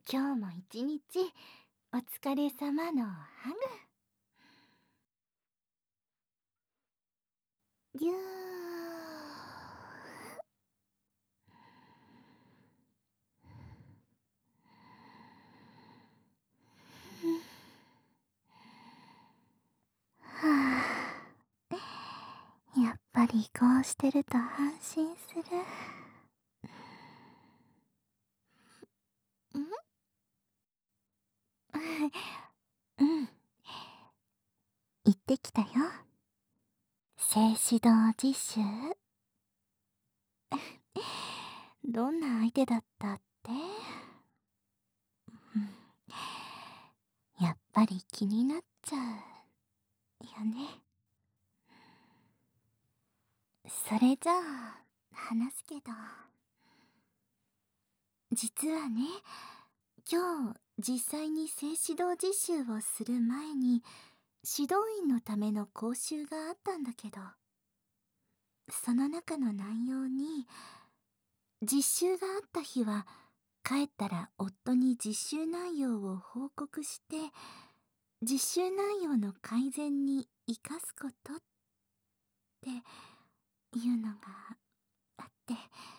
今日も一日お疲れ様のハグ。ぎゅー。はあ、やっぱりこうしてると安心する。んうん、行ってきたよ。静止動実習。どんな相手だったって？うん、やっぱり気になっちゃうよね。それじゃあ話すけど、実はね、今日実際に静止動実習をする前に指導員のための講習があったんだけど、その中の内容に、実習があった日は帰ったら夫に実習内容を報告して実習内容の改善に生かすことっていうのがあって、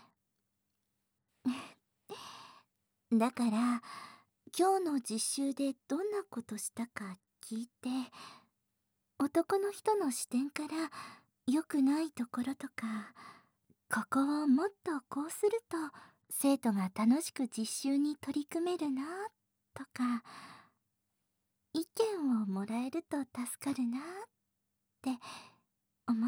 だから今日の実習でどんなことしたか聞いて、男の人の視点から良くないところとか、ここをもっとこうすると生徒が楽しく実習に取り組めるなとか、意見をもらえると助かるなって思って、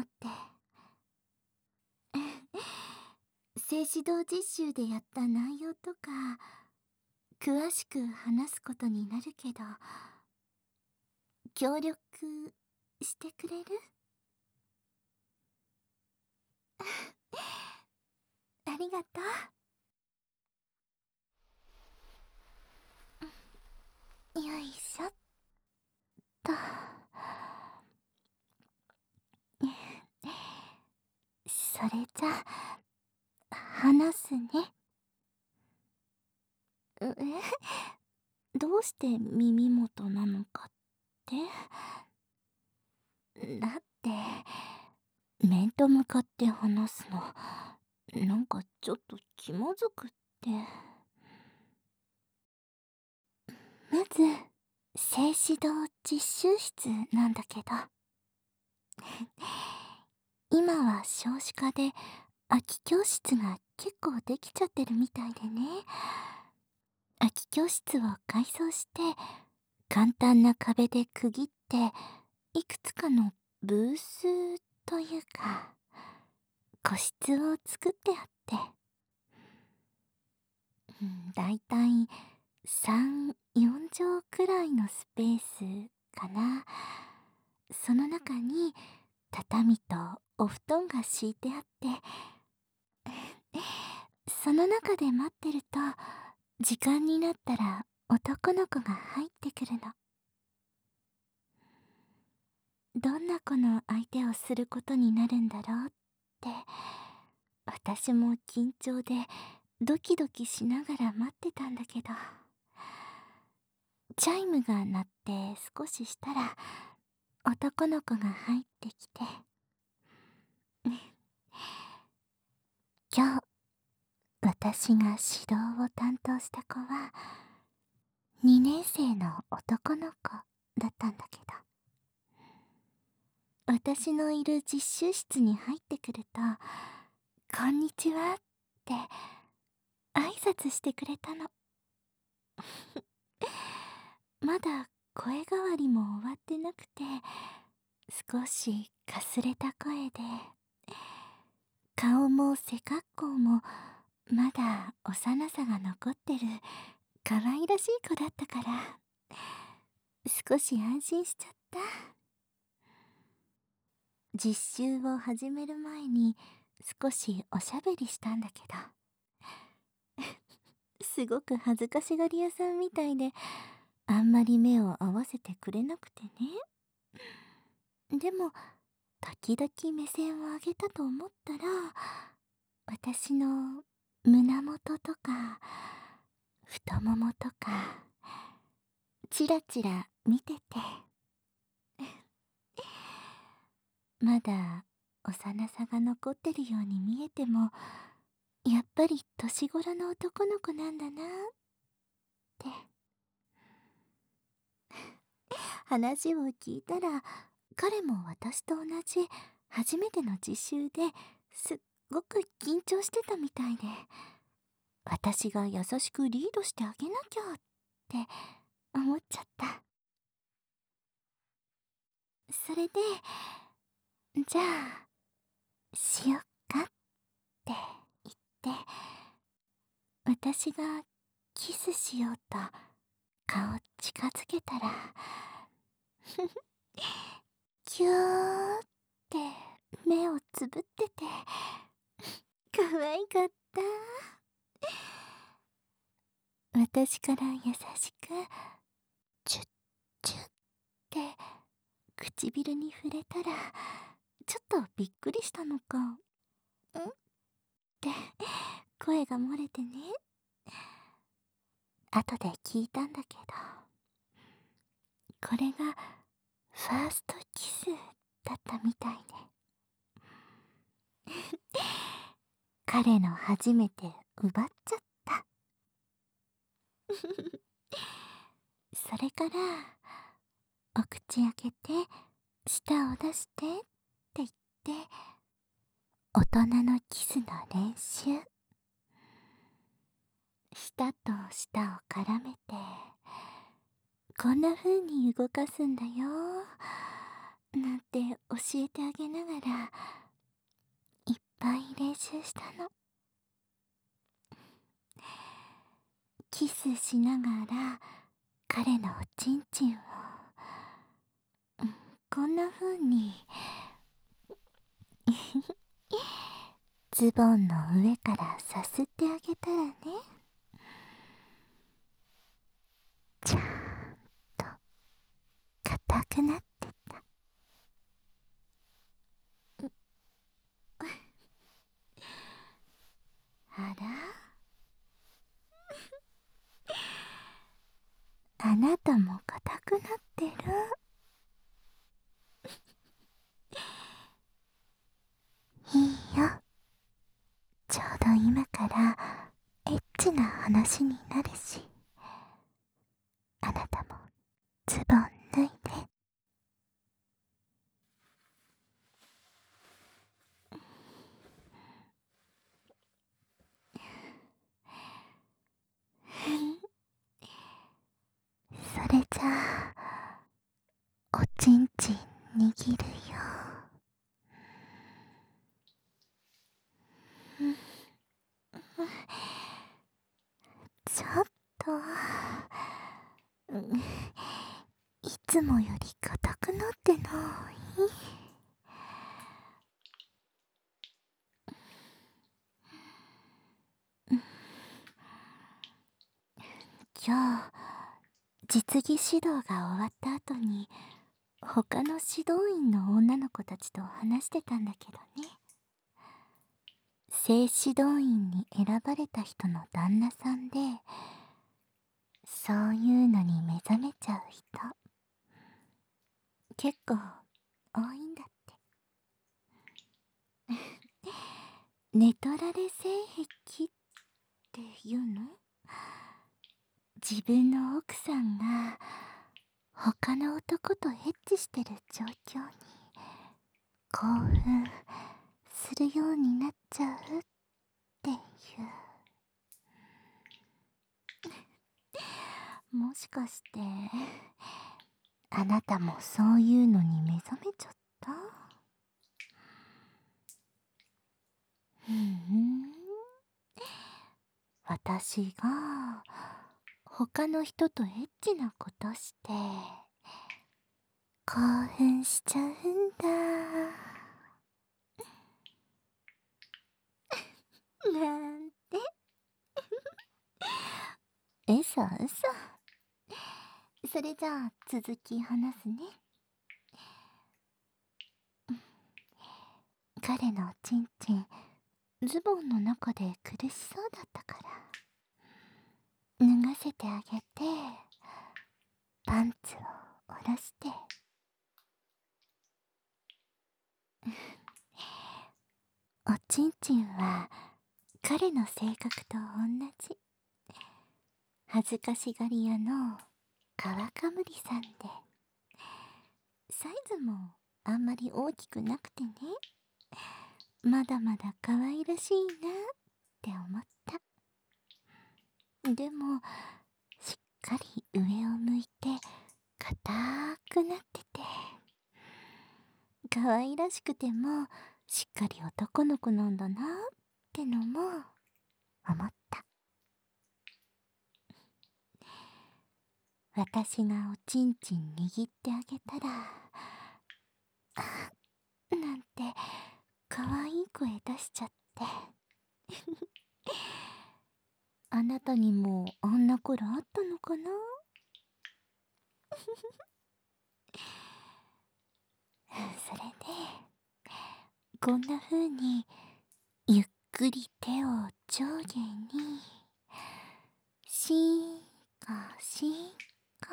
静止動実習でやった内容とか詳しく話すことになるけど、協力してくれる？ありがとう。よいしょっと。それじゃ話すね。どうして耳元なのかって？だって面と向かって話すのなんかちょっと気まずくって。まず静止動実習室なんだけど、今は少子化で空き教室が結構できちゃってるみたいでね。空き教室を改装して簡単な壁で区切って、いくつかのブースというか個室を作ってあって、だいたい3、4畳くらいのスペースかな。その中に畳とお布団が敷いてあって、その中で待ってると時間になったら男の子が入ってくるの。どんな子の相手をすることになるんだろうって、私も緊張でドキドキしながら待ってたんだけど、チャイムが鳴って少ししたら男の子が入ってきて、今日私が指導を担当した子は2年生の男の子だったんだけど、私のいる実習室に入ってくると「こんにちは」って挨拶してくれたの。まだ声変わりも終わってなくて、少しかすれた声で、顔も背格好もまだ幼さが残ってる可愛らしい子だったから、少し安心しちゃった。実習を始める前に少しおしゃべりしたんだけど、すごく恥ずかしがり屋さんみたいで、あんまり目を合わせてくれなくてね。でも時々目線を上げたと思ったら、私の胸元とか太ももとかチラチラ見てて、まだ幼さが残ってるように見えても、やっぱり年頃の男の子なんだなって。話を聞いたら、彼も私と同じ初めての実習ですっごく緊張してたみたいで、私が優しくリードしてあげなきゃって思っちゃった。それで、じゃあしよっかって言って、私がキスしようと顔近づけたら、キューって目をつぶってて、可愛かった。私から優しくチュッチュッって唇に触れたら、ちょっとびっくりしたのか、んって声が漏れてね。後で聞いたんだけど、これがファーストキスだったみたいで、彼の初めて奪っちゃった。それからお口開けて舌を出してって言って、大人のキスの練習。舌と舌を絡めて、こんな風に動かすんだよなんて教えてあげながら、いっぱい練習したの。キスしながら彼のおちんちんを、こんな風にズボンの上からさすってあげたらね、ちゃんと硬くなってた。あら、あなたも硬くなってる。いいよ、ちょうど今からエッチな話になるし、あなたもズボン脱いで。それじゃあおちんちん握るよ。ちょっと、いつもより硬くなってない？今日実技指導が終わった後に、他の指導員の女の子たちと話してたんだけどね、正指導員に選ばれた人の旦那さんで、そういうのに目覚めちゃう人結構多いんだって。寝取られ性癖っていうの？自分の奥さんが他の男とエッチしてる状況に興奮するようになっちゃうっていう。もしかしてあなたもそういうのに目覚めちゃった？私が他の人とエッチなことして興奮しちゃうんだなんて。嘘嘘。それじゃあ続き話すね。彼のおちんちんズボンの中で苦しそうだったから、 脱がせてあげて、パンツを下ろして。おちんちんは彼の性格と同じ恥ずかしがり屋の皮かむりさんで、サイズもあんまり大きくなくてね、まだまだ可愛らしいなって思った。でもしっかり上を向いて硬くなってて、可愛らしくてもしっかり男の子なんだなってのも思った。私がおちんちん握ってあげたら、あなんて可愛い声出しちゃって。あなたにもあんな頃あったのかな。それでこんな風にゆっくり手を上下にシーコシーコ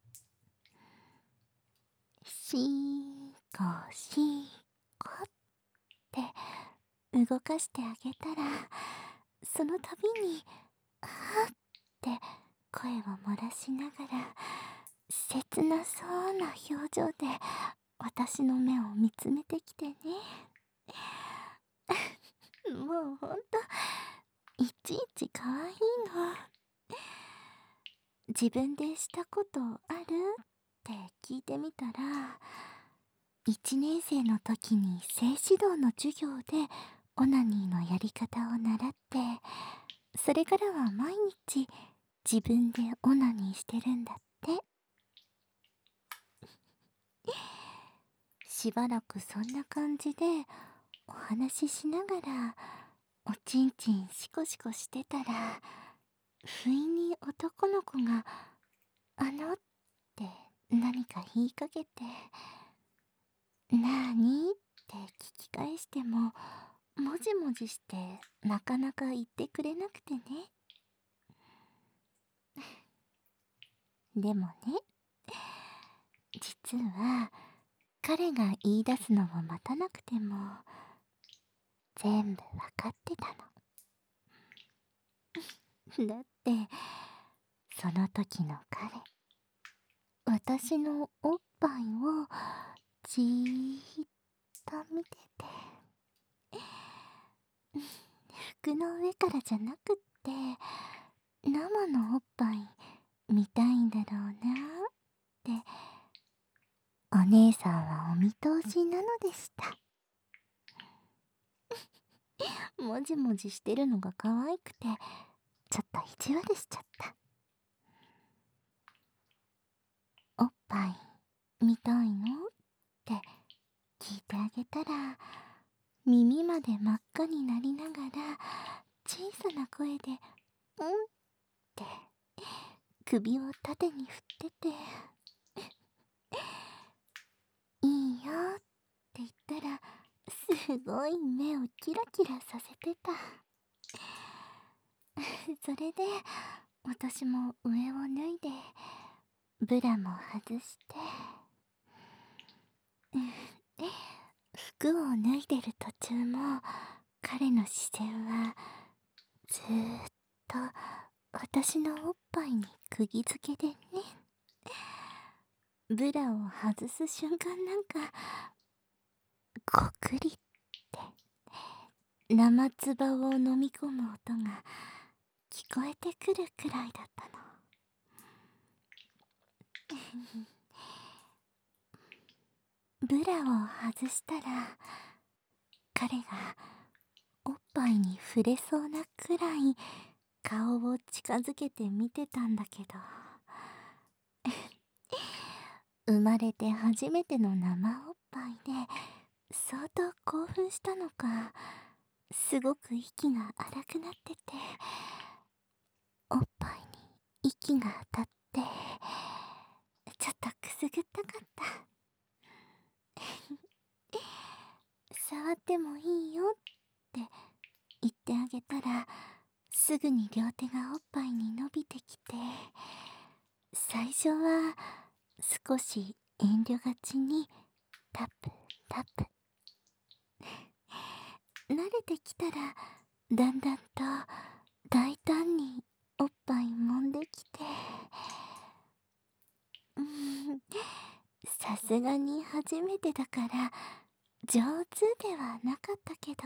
シーコシーコって動かしてあげたら、その度にあーって声を漏らしながら切なそうな表情で私の目を見つめてきてね。もうほんといちいち可愛いの。自分でしたことあるって聞いてみたら、1年生の時に性指導の授業でオナニーのやり方を習って、それからは毎日自分でオナニーしてるんだって。しばらくそんな感じでお話ししながらおちんちんシコシコしてたら、不意に男の子がって何か言いかけて、なーにって聞き返してももじもじしてなかなか言ってくれなくてね。でもね、実は彼が言い出すのを待たなくても全部わかってたの。だってその時の彼、私のおっぱいをじーっと見てて、服の上からじゃなくって生のおっぱい見たいんだろうなってお姉さんはお見通しなのでした。もじもじしてるのが可愛くてちょっと意地悪しちゃった。おっぱい見たいのって聞いてあげたら、耳まで真っ赤になりながら小さな声で「うん」って首を縦に振ってて、いいよって言ったらすごい目をキラキラさせてた。それで私も上を脱いでブラも外して服を脱いでる途中も彼の視線はずーっと私のおっぱいに釘付けでね。ブラを外す瞬間なんかこくりって生唾を飲み込む音が聞こえてくるくらいだったの。ブラを外したら彼がおっぱいに触れそうなくらい顔を近づけて見てたんだけど、生まれて初めての生おっぱいで相当興奮したのか、すごく息が荒くなってて、おっぱいに息が当たってちょっとくすぐったかった。触ってもいいよって言ってあげたら、 すぐに両手がおっぱいに伸びてきて、最初は少し遠慮がちにタプタプ。慣れてきたらだんだんと大胆におっぱい揉んできて、さすがに初めてだから上手ではなかったけど、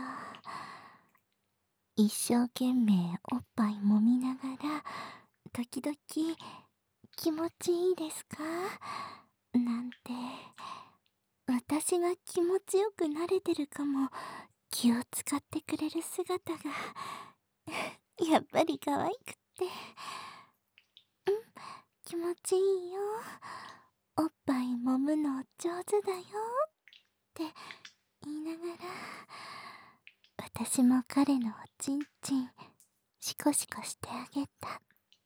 一生懸命おっぱい揉みながら時々気持ちいいですかなんて、私が気持ちよくなれてるかも気を使ってくれる姿がやっぱり可愛くって、気持ちいいよ、おっぱい揉むの上手だよって言いながら、私も彼のおちんちんシコシコしてあげた。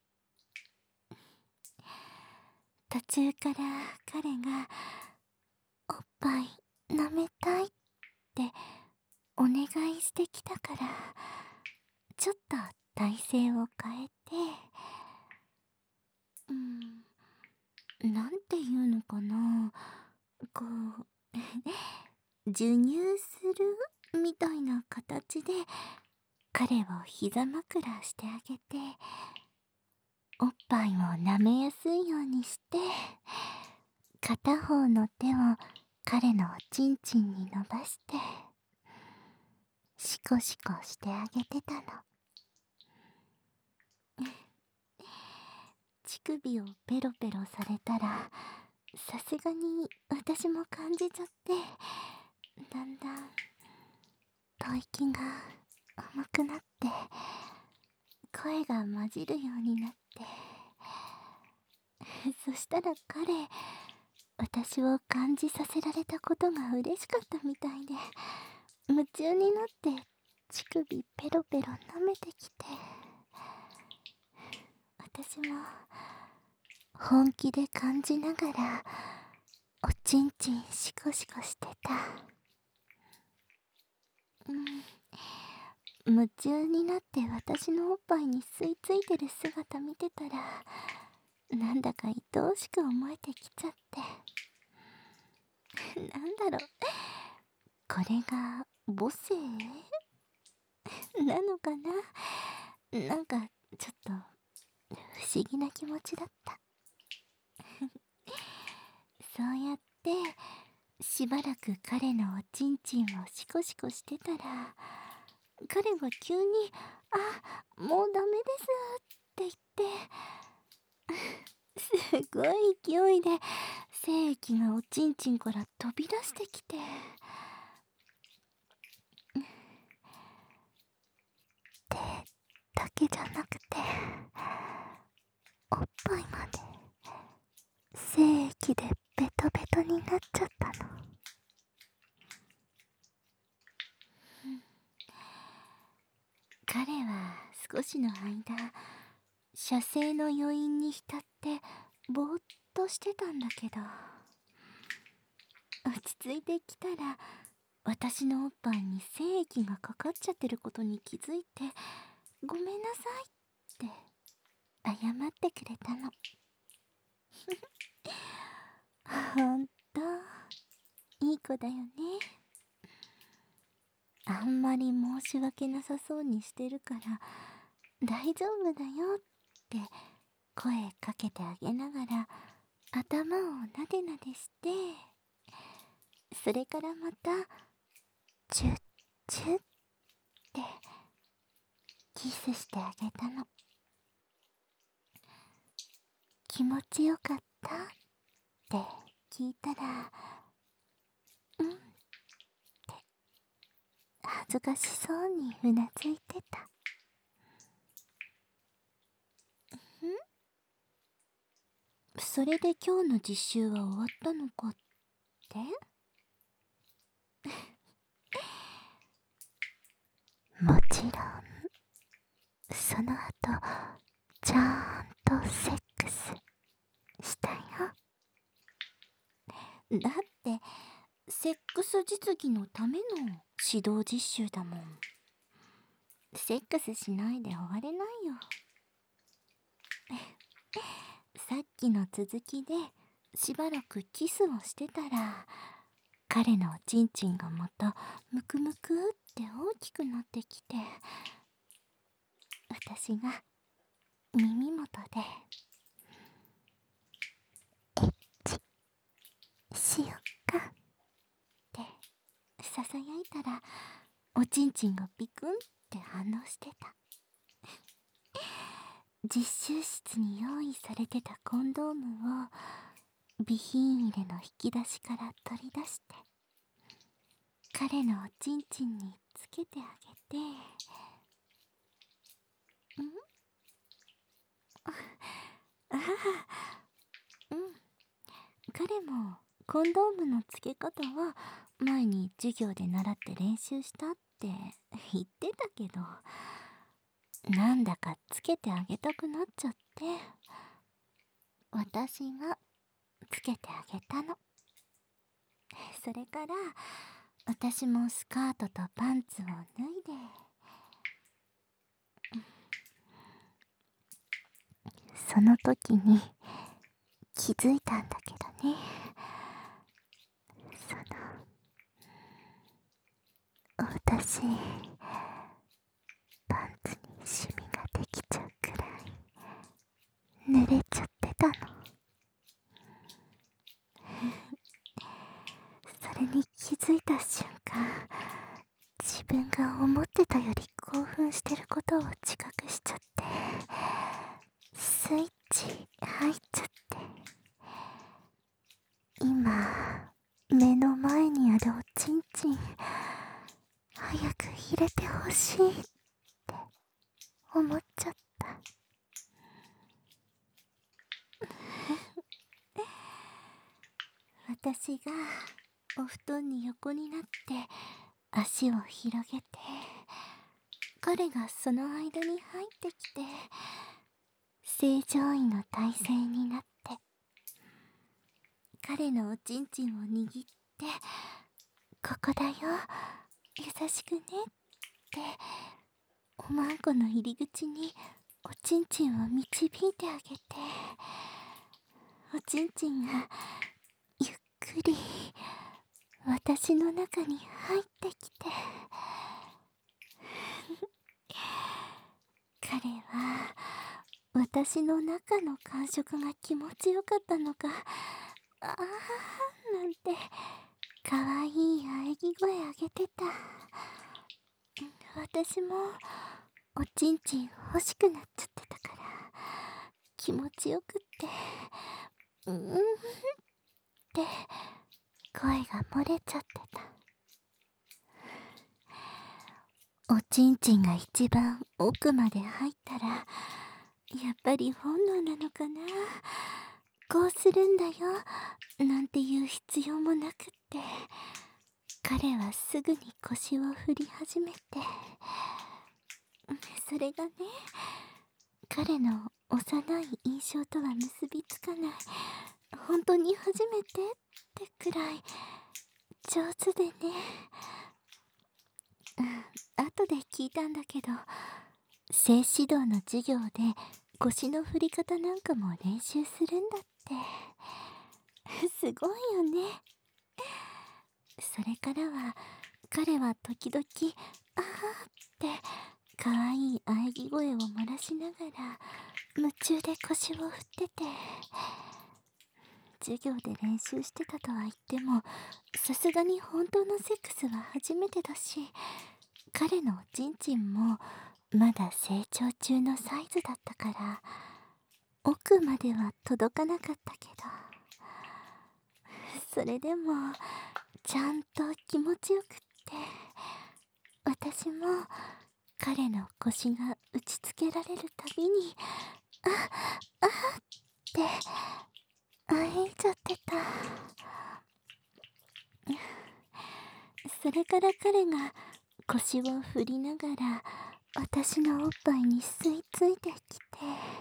途中から彼がおっぱい舐めたいってお願いしてきたから、ちょっと体勢を変えて、なんていうのかな、こう授乳するみたいな形で彼を膝枕してあげて、おっぱいを舐めやすいようにして、片方の手を彼のおちんちんに伸ばしてシコシコしてあげてたの。乳首をペロペロされたらさすがに私も感じちゃって、だんだん吐息が甘くなって声が混じるようになって、そしたら彼、私を感じさせられたことが嬉しかったみたいで、夢中になって乳首ペロペロ舐めてきて、私も本気で感じながらおちんちんシコシコしてた。夢中になって私のおっぱいに吸い付いてる姿見てたら、なんだか愛おしく思えてきちゃって、なんだろう、これが母性なのかな、なんかちょっと不思議な気持ちだった。そうやってしばらく彼のおちんちんをシコシコしてたら、彼が急に「あ、もうダメです」って言ってすごい勢いで精液がおちんちんから飛び出してきて、手だけじゃなくておっぱいまで精液でベトベトになっちゃったの。彼は少しの間射精の余韻に浸ってぼーっとしてたんだけど、落ち着いてきたら私のおっぱいに精液がかかっちゃってることに気づいて、ごめんなさいって謝ってくれたの。ほんといい子だよね。あんまり申し訳なさそうにしてるから大丈夫だよって声かけてあげながら頭をなでなでして、それからまたチュッチュッってキスしてあげたの。気持ちよかったって聞いたら、うんって恥ずかしそうにうなずいてた。それで今日の実習は終わったのかって？もちろんその後ちゃんとセックスしたよ。だってセックス実技のための指導実習だもん。 セックスしないで終われないよ。さっきの続きでしばらくキスをしてたら、彼のおちんちんがまたムクムクって大きくなってきて、私が耳元でしよっかってささやいたら、おちんちんがピクンって反応してた。実習室に用意されてたコンドームを備品入れの引き出しから取り出して、彼のおちんちんにつけてあげて、ああ、彼もコンドームのつけ方は前に授業で習って練習したって言ってたけど、なんだかつけてあげたくなっちゃって、私がつけてあげたの。それから私もスカートとパンツを脱いで、その時に気づいたんだけどね。私、パンツにシミができちゃうくらい濡れちゃってたの。それに気づいた瞬間、自分が思ってたより興奮してることを自覚しちゃって、スイッチ入っちゃって、今目の前にあるおちんちん早く入れてほしいって思っちゃった。私がお布団に横になって足を広げて、彼がその間に入ってきて、正常位の体勢になって、彼のおちんちんを握って、ここだよ、優しくねっておまんこの入り口におちんちんを導いてあげて、おちんちんがゆっくり私の中に入ってきて、彼は私の中の感触が気持ちよかったのか、あーなんてかわいい喘ぎ声あげてた。私もおちんちん欲しくなっちゃってたから、気持ちよくって、って声が漏れちゃってた。おちんちんが一番奥まで入ったら、やっぱり本能なのかな、こうするんだよなんていう必要もなくって、彼はすぐに腰を振り始めて、それがね、彼の幼い印象とは結びつかない、本当に初めてってくらい上手でね。後で聞いたんだけど、性指導の授業で腰の振り方なんかも練習するんだって。すごいよね。それからは彼は時々あーって可愛い喘ぎ声を漏らしながら夢中で腰を振ってて、授業で練習してたとは言っても、さすがに本当のセックスは初めてだし、彼のおちんちんもまだ成長中のサイズだったから、奥までは届かなかったけど、それでもちゃんと気持ちよくって、私も彼の腰が打ちつけられるたびにってあえいちゃってた。それから彼が腰を振りながら私のおっぱいに吸い付いてきて、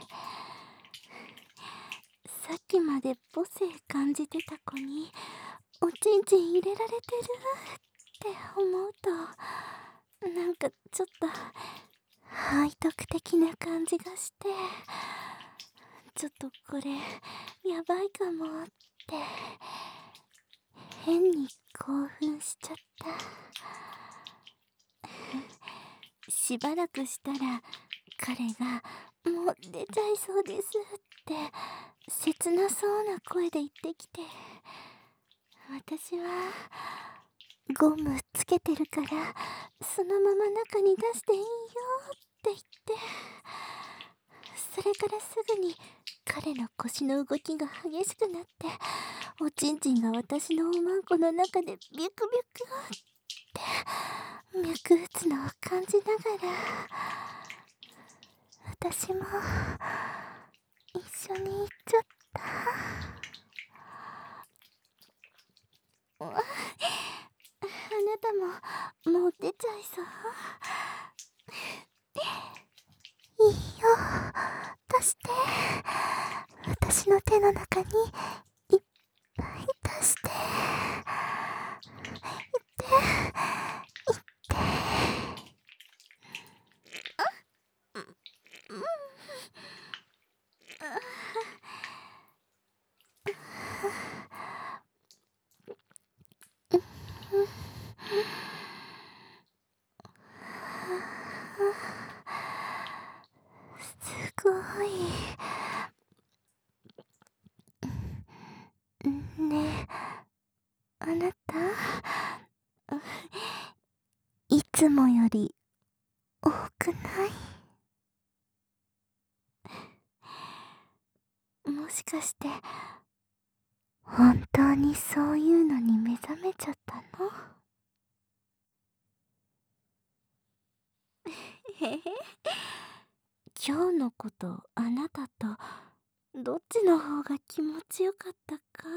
さっきまで母性感じてた子におちんちん入れられてるって思うと、なんかちょっと背徳的な感じがして、ちょっとこれやばいかもって変に興奮しちゃった。しばらくしたら彼が「もう出ちゃいそうです」って切なそうな声で言ってきて、私はゴムつけてるからそのまま中に出していいよって言って、それからすぐに彼の腰の動きが激しくなって、おちんちんが私のおまんこの中でビュクビュクって脈打つのを感じながら、私も一緒に行っちゃった。あなたももう出ちゃいそう？いいよ、出して。私の手の中にいっぱい出して。言って言って。うん、すごい。ねえ、あなた、いつもより多くない？もしかして本当にそういうのに目覚めちゃったの？へへ、今日のことあなたとどっちの方が気持ちよかったかって。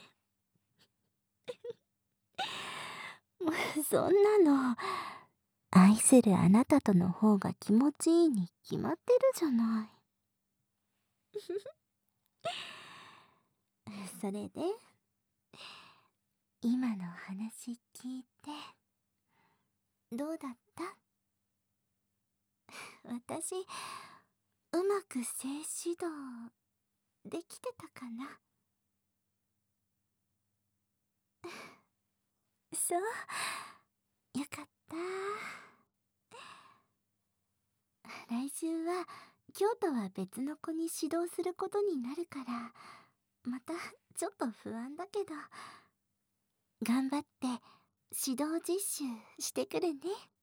もうそんなの愛するあなたとの方が気持ちいいに決まってるじゃない。それで今の話聞いてどうだった？私うまく性指導できてたかな？そう、よかった。来週は今日とは別の子に指導することになるから、またちょっと不安だけど頑張って指導実習してくるね。